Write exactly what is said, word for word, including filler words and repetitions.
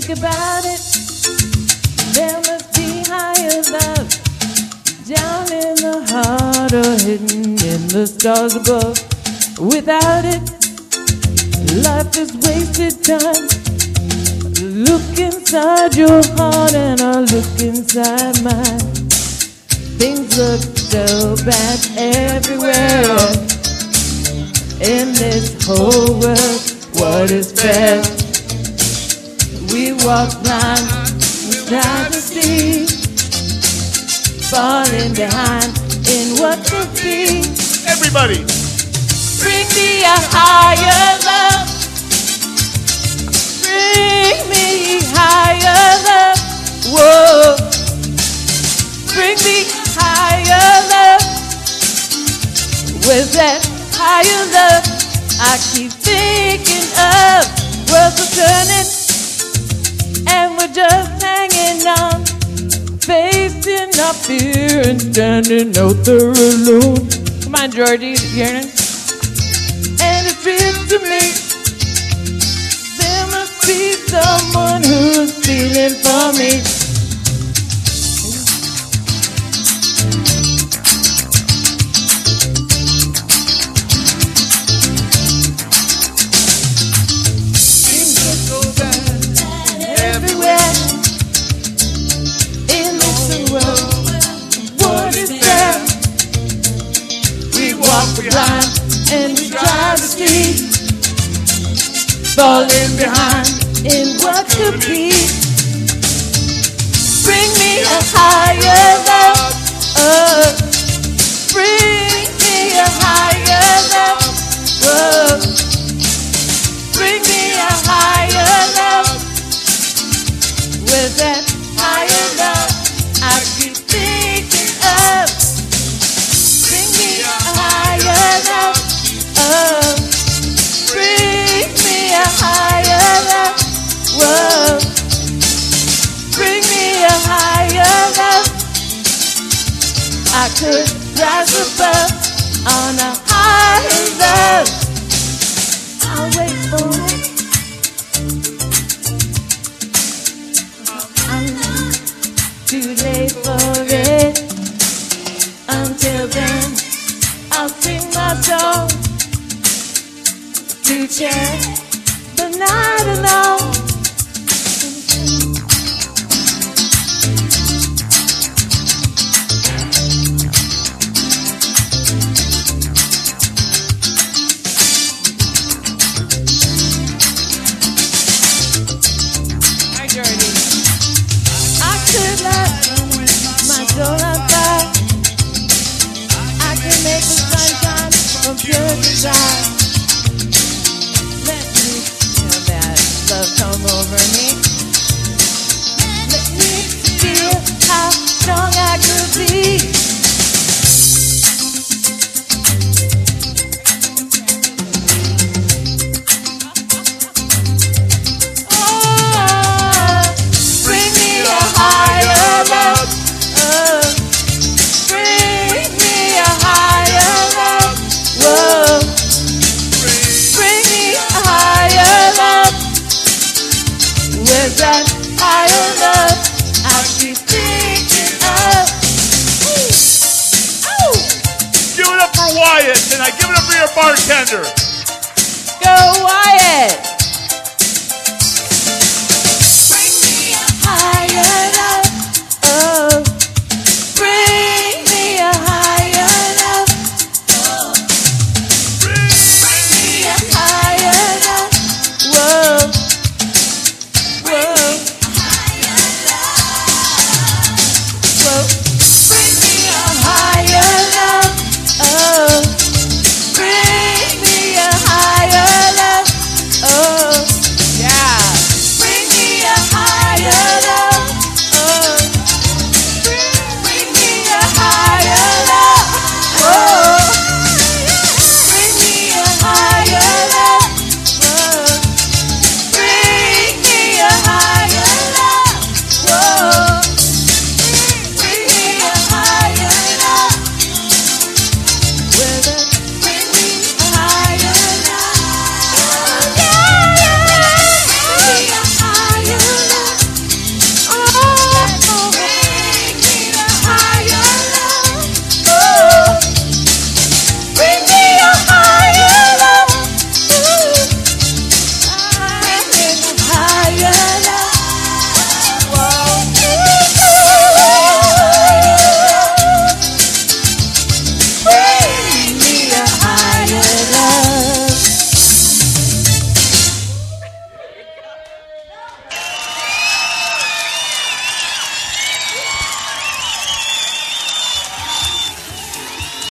think about it, there must be higher love down in the heart or hidden in the stars above. Without it, life is wasted time. Look inside your heart and I look inside mine. Things look so bad everywhere in this whole world. What is fair? We walk blind, we try to see, falling behind in what could be. Everybody, bring me a higher love. Bring me higher love. Whoa. Bring me higher love. Where's that higher love I keep thinking of? Worlds are turning and we're just hanging on, facing our fear and standing out there alone. Come on, Georgie, hearing it? And it feels to me there must be someone who's feeling for me. Everywhere in this world, what is there? We walk blind and we try to see, falling behind in what could be. Bring me a higher love. Oh, bring me a higher love. Whoa. Bring me a higher love. With that higher love I keep thinking of. Bring me a higher love. Oh, bring me a higher love. Whoa. Bring me a higher love. I could rise above on a higher love. I'll wait for it. Too late for it. Until then, I'll sing my song to share the night alone. Hi, Jordy. I could let my soul on fire. I can make the sunshine from pure desire. Let me feel that love come over me. Let me feel how strong I could be. Oh, bring me a higher love. Oh, bring me a higher love. Whoa. Bring me a higher love. Where's that higher love I keep thinking of? Ooh. Ooh. give it up for Wyatt tonight. Give it up for your bartender. Go Wyatt.